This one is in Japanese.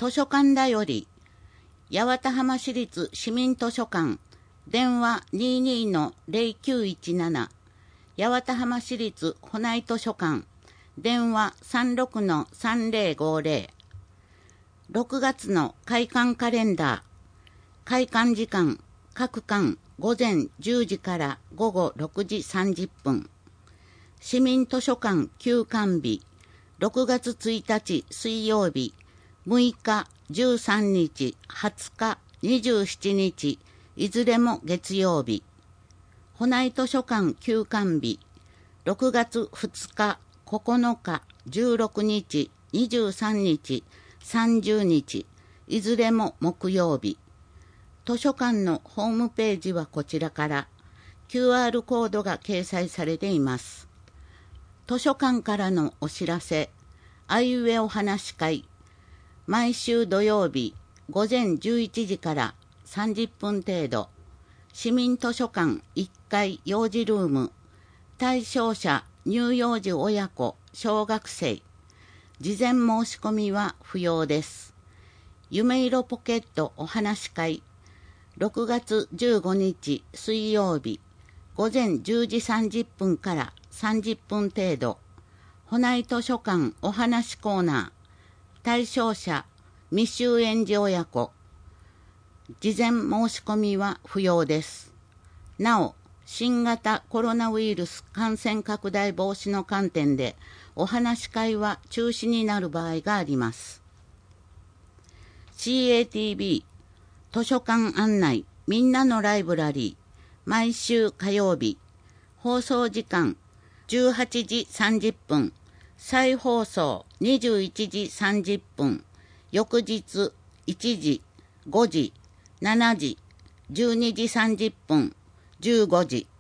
図書館だより、八幡浜市立市民図書館、電話 22-0917、八幡浜市立保内図書館、電話 36-3050。6月の開館カレンダー。開館時間、各館午前10時から午後6時30分。市民図書館休館日、6月1日水曜日、6日、13日、20日、27日、いずれも月曜日。保内図書館休館日、6月2日、9日、16日、23日、30日、いずれも木曜日。図書館のホームページはこちらから QR コードが掲載されています。図書館からのお知らせ、あいうえお話し会、毎週土曜日午前11時から30分程度、市民図書館1階幼児ルーム、対象者乳幼児親子小学生、事前申し込みは不要です。夢色ポケットお話し会、6月15日水曜日午前10時30分から30分程度、保内図書館お話コーナー、対象者未就園児親子、事前申し込みは不要です。なお、新型コロナウイルス感染拡大防止の観点でお話し会は中止になる場合があります。CATV 図書館案内みんなのライブラリー、毎週火曜日、放送時間18時30分、再放送21時30分、翌日1時、5時、7時、12時30分、15時。